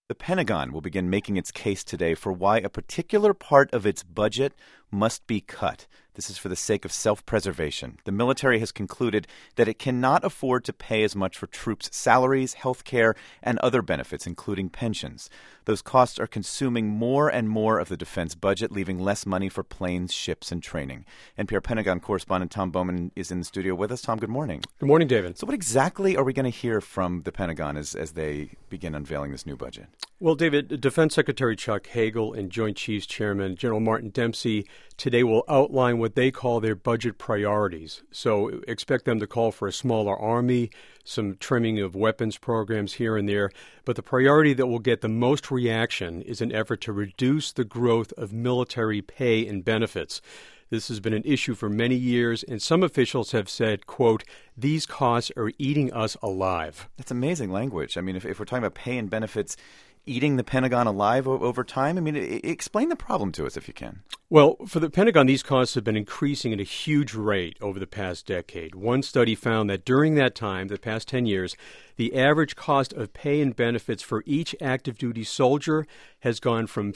The Pentagon will begin making its case today for why a particular part of its budget must be cut. This is for the sake of self-preservation. The military has concluded that it cannot afford to pay as much for troops' salaries, health care, and other benefits, including pensions. Those costs are consuming more and more of the defense budget, leaving less money for planes, ships, and training. NPR Pentagon correspondent Tom Bowman is in the studio with us. Tom, good morning. Good morning, David. So what exactly are we going to hear from the Pentagon as they begin unveiling this new budget? Well, David, Defense Secretary Chuck Hagel and Joint Chiefs Chairman General Martin Dempsey today will outline what they call their budget priorities. So expect them to call for a smaller army, some trimming of weapons programs here and there. But the priority that will get the most reaction is an effort to reduce the growth of military pay and benefits. This has been an issue for many years, and some officials have said, quote, "These costs are eating us alive." That's amazing language. I mean, if we're talking about pay and benefits eating the Pentagon alive over time, I mean, explain the problem to us if you can. Well, for the Pentagon, these costs have been increasing at a huge rate over the past decade. One study found that during that time, the past 10 years, the average cost of pay and benefits for each active duty soldier has gone from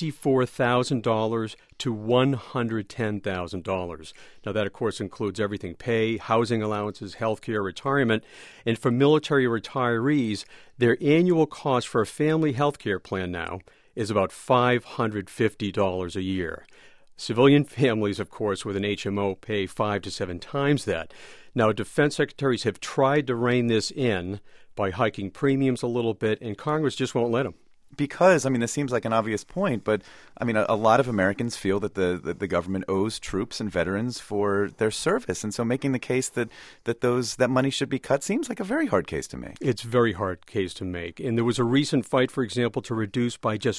$54,000 to $110,000. Now, that, of course, includes everything: pay, housing allowances, health care, retirement. And for military retirees, their annual cost for a family health care plan now is about $550 a year. Civilian families, of course, with an HMO pay 5 to 7 times that. Now, defense secretaries have tried to rein this in by hiking premiums a little bit, and Congress just won't let them. Because, I mean, this seems like an obvious point, but, I mean, a lot of Americans feel that the government owes troops and veterans for their service. And so making the case that money should be cut seems like a very hard case to make. It's a very hard case to make. And there was a recent fight, for example, to reduce by just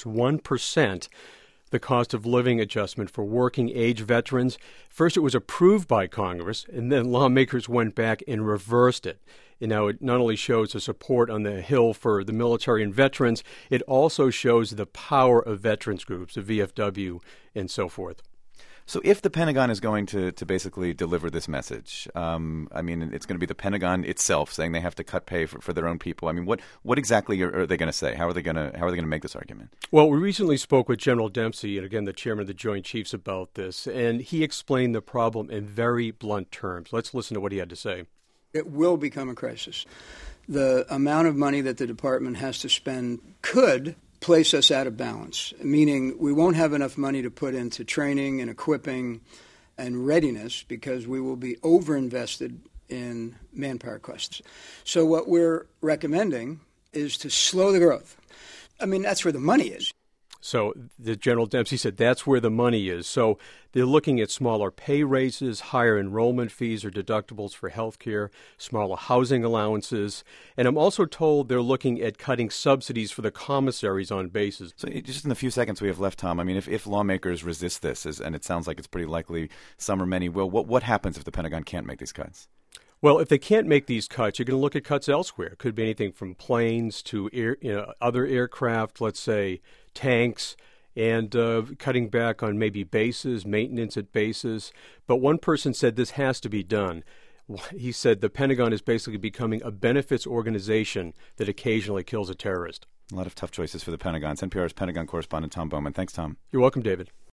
1% the cost of living adjustment for working-age veterans. First, it was approved by Congress, and then lawmakers went back and reversed it. And now it not only shows the support on the Hill for the military and veterans, it also shows the power of veterans groups, the VFW, and so forth. So if the Pentagon is going to basically deliver this message, I mean, it's going to be the Pentagon itself saying they have to cut pay for their own people. I mean, what exactly are they going to say? How are they going to make this argument? Well, we recently spoke with General Dempsey, and again, the chairman of the Joint Chiefs, about this, and he explained the problem in very blunt terms. Let's listen to what he had to say. It will become a crisis. The amount of money that the department has to spend could place us out of balance, meaning we won't have enough money to put into training and equipping and readiness because we will be overinvested in manpower costs. So what we're recommending is to slow the growth. I mean, that's where the money is. So the General Dempsey said that's where the money is. So they're looking at smaller pay raises, higher enrollment fees or deductibles for health care, smaller housing allowances. And I'm also told they're looking at cutting subsidies for the commissaries on bases. So just in the few seconds we have left, Tom, I mean, if lawmakers resist this, and it sounds like it's pretty likely some or many will, what happens if the Pentagon can't make these cuts? Well, if they can't make these cuts, you're going to look at cuts elsewhere. It could be anything from planes to other aircraft, let's say tanks, and cutting back on maybe bases, maintenance at bases. But one person said this has to be done. He said the Pentagon is basically becoming a benefits organization that occasionally kills a terrorist. A lot of tough choices for the Pentagon. It's NPR's Pentagon correspondent Tom Bowman. Thanks, Tom. You're welcome, David.